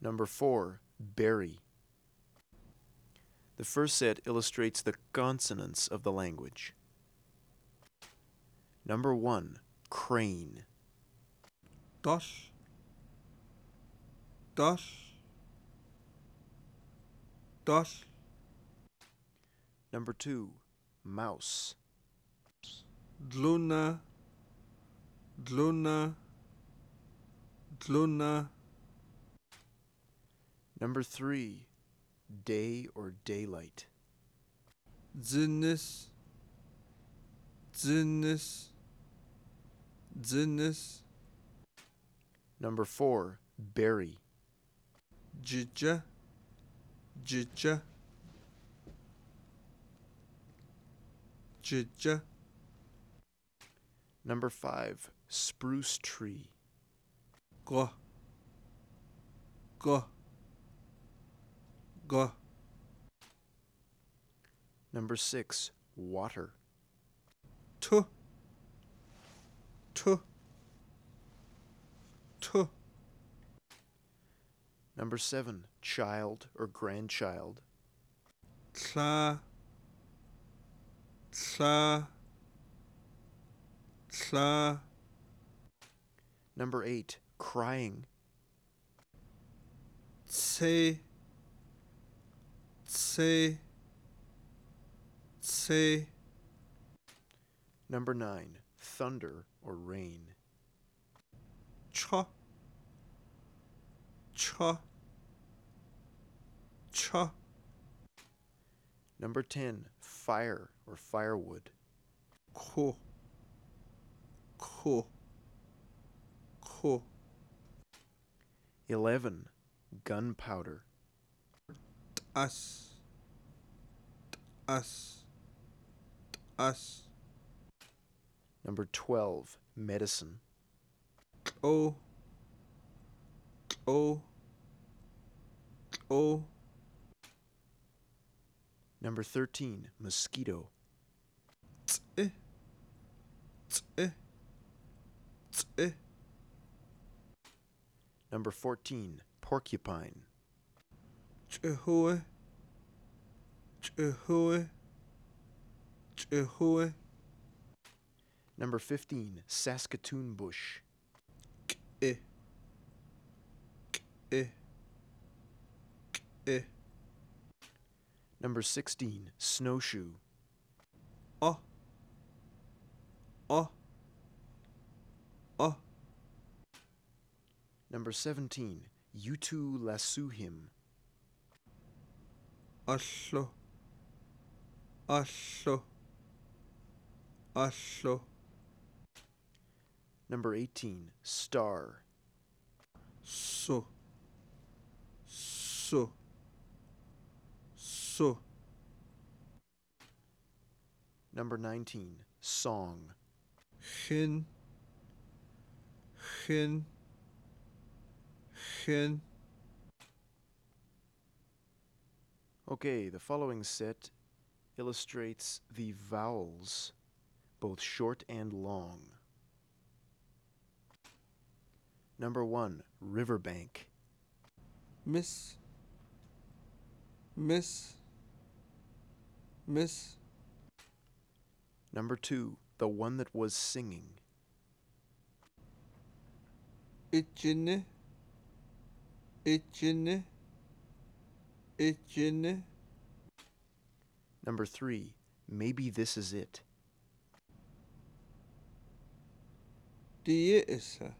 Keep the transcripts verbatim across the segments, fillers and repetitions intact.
Number four, berry. The first set illustrates the consonants of the language. Number one, crane. Dos. Dos. Dos. Number two, mouse. Dluna. Dluna. Dluna. Number three, day or daylight. Dzinis. Dzinis. Dzinis. Number four, berry. Jija. Jija. Jija. Number five, spruce tree. Go. Go. Go. Number six, water. Tu. Tu. Tu. Number seven, child or grandchild. Tla. Tla. Tla. Number eight, crying. Tse. Tse. Tse. Number nine, thunder or rain. Cha. Cha. Cha. Number ten, fire or firewood. Ko. Ko. Ko. eleven, gunpowder. As. As. As. Number twelve, medicine. O. O. O. Number thirteen, mosquito. Tse. Tse. Tse. Number fourteen, porcupine. Chehoe. Chehoe. Chehoe. Number fifteen, Saskatoon bush. Eh. Eh. Eh. Number sixteen, snowshoe. Oh. Oh. Oh. Number seventeen, Utu Lasuhim. Aslo. Aslo. Aslo. Number eighteen, star. So. So. So. Number nineteen, song. Hin. Hin. Hin. Okay, the following set illustrates the vowels, both short and long. Number one, riverbank. Miss. Miss. Miss. Number two, the one that was singing. İçini. İçini. İçini. Number three, maybe this is it. Değilse.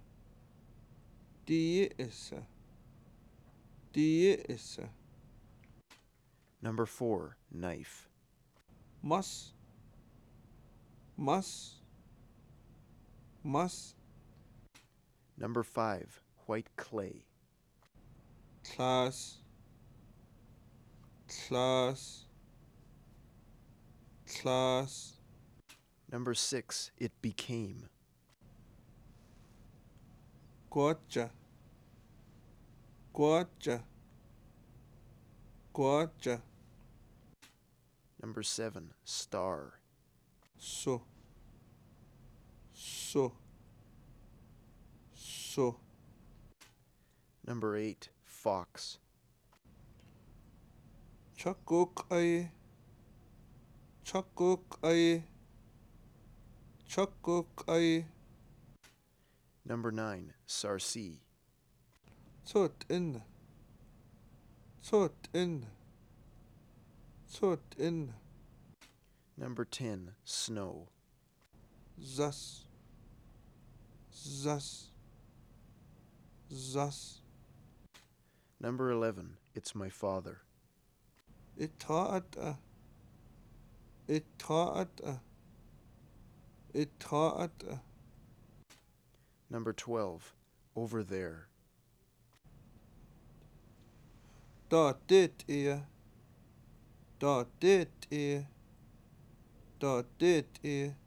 Değilse. Değilse. Number four, knife. Mas. Mas. Mas. Number five, white clay. Class. Class. Class. Number six, it became. Gotcha. Gotcha. Gotcha. Number seven, star. So. So. So. Number eight, fox. Chakuk ay. Chakuk ay. Chakuk ay. Number nine, Sarsi. Sot in. Sot in. Sot in. Number ten, snow. Zas. Zas. Zas. Number eleven, it's my father. Itaata. Itaata. Itaata. Number twelve, over there. Da dit er. Da dit er. Da dit er.